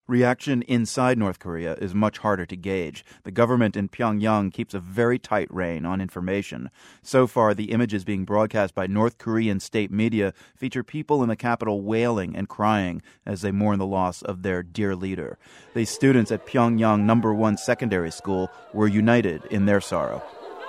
Reaction inside North Korea is much harder to gauge. The government in Pyongyang keeps a very tight rein on information. So far, the images being broadcast by North Korean state media feature people in the capital wailing and crying as they mourn the loss of their dear leader. The students at Pyongyang No. 1 Secondary School were united in their sorrow.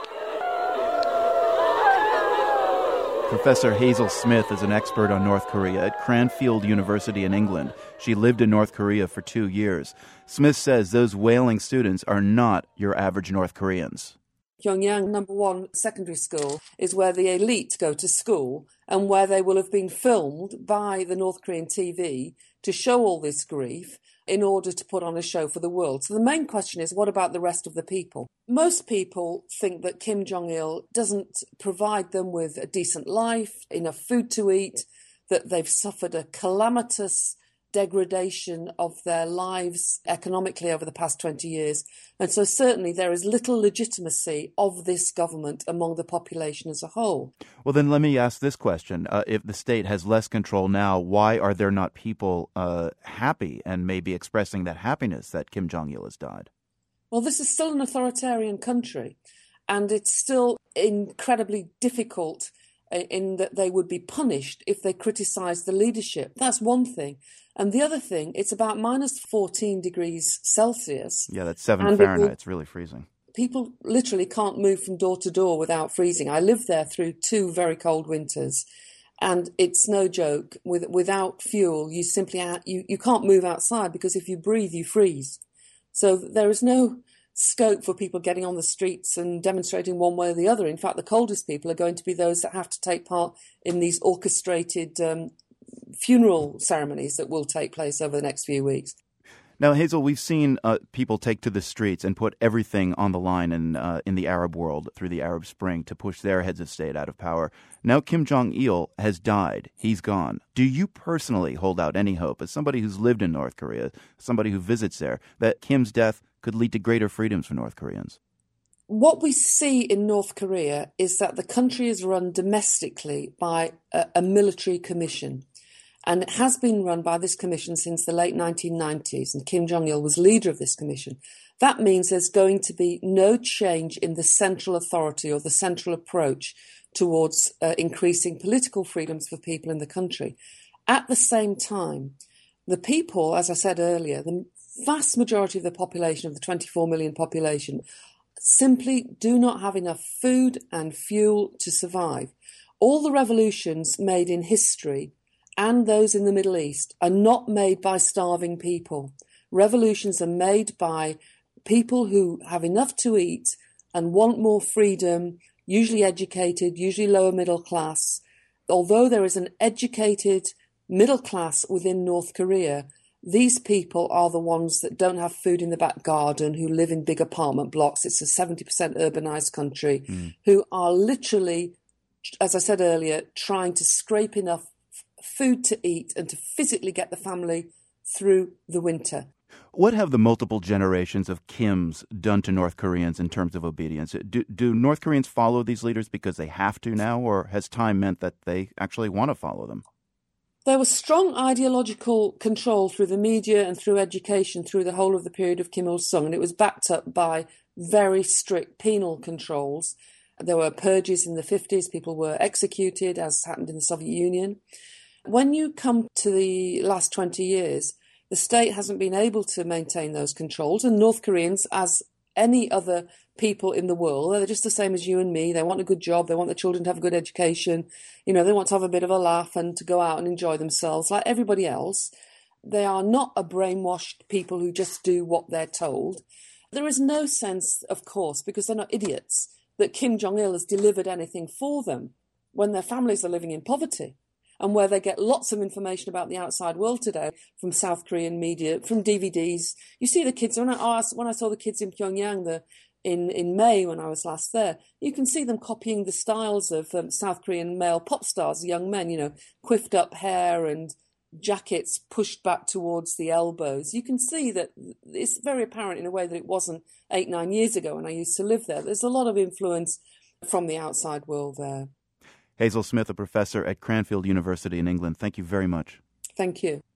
Professor Hazel Smith is an expert on North Korea at Cranfield University in England. She lived in North Korea for 2 years. Smith says those wailing students are not your average North Koreans. Pyongyang No. 1 Secondary School is where the elite go to school and where they will have been filmed by the North Korean TV to show all this grief in order to put on a show for the world. So the main question is, what about the rest of the people? Most people think that Kim Jong-il doesn't provide them with a decent life, enough food to eat, that they've suffered a calamitous degradation of their lives economically over the past 20 years. And so certainly there is little legitimacy of this government among the population as a whole. Well, then let me ask this question. If the state has less control now, why are there not people happy and maybe expressing that happiness that Kim Jong-il has died? Well, this is still an authoritarian country, and it's still incredibly difficult in that they would be punished if they criticised the leadership. That's one thing. And the other thing, it's about minus 14 degrees Celsius. Yeah, that's 7 Fahrenheit. It's really freezing. People literally can't move from door to door without freezing. I lived there through 2 very cold winters, and it's no joke. Without fuel, you simply you can't move outside, because if you breathe, you freeze. So there is no scope for people getting on the streets and demonstrating one way or the other. In fact, the coldest people are going to be those that have to take part in these orchestrated funeral ceremonies that will take place over the next few weeks. Now, Hazel, we've seen people take to the streets and put everything on the line in the Arab world through the Arab Spring to push their heads of state out of power. Now Kim Jong-il has died. He's gone. Do you personally hold out any hope, as somebody who's lived in North Korea, somebody who visits there, that Kim's death could lead to greater freedoms for North Koreans? What we see in North Korea is that the country is run domestically by a military commission. And it has been run by this commission since the late 1990s, and Kim Jong-il was leader of this commission. That means there's going to be no change in the central authority or the central approach towards increasing political freedoms for people in the country. At the same time, the people, as I said earlier, the vast majority of the population, of the 24 million population, simply do not have enough food and fuel to survive. All the revolutions made in history and those in the Middle East are not made by starving people. Revolutions are made by people who have enough to eat and want more freedom, usually educated, usually lower middle class. Although there is an educated middle class within North Korea, these people are the ones that don't have food in the back garden, who live in big apartment blocks. It's a 70% urbanized country, who are literally, as I said earlier, trying to scrape enough food to eat and to physically get the family through the winter. What have the multiple generations of Kims done to North Koreans in terms of obedience? Do North Koreans follow these leaders because they have to now, or has time meant that they actually want to follow them? There was strong ideological control through the media and through education through the whole of the period of Kim Il-sung, and it was backed up by very strict penal controls. There were purges in the 50s, people were executed, as happened in the Soviet Union. When you come to the last 20 years, the state hasn't been able to maintain those controls, and North Koreans, as any other people in the world, they're just the same as you and me. They want a good job, they want their children to have a good education, they want to have a bit of a laugh and to go out and enjoy themselves like everybody else. They are not a brainwashed people who just do what they're told. There is no sense, of course, because they're not idiots, that Kim Jong-il has delivered anything for them when their families are living in poverty, and where they get lots of information about the outside world today from South Korean media, from DVDs. You see the kids, when I saw the kids in Pyongyang in May when I was last there, you can see them copying the styles of South Korean male pop stars, young men, quiffed up hair and jackets pushed back towards the elbows. You can see that it's very apparent in a way that it wasn't 8-9 years ago when I used to live there. There's a lot of influence from the outside world there. Hazel Smith, a professor at Cranfield University in England. Thank you very much. Thank you.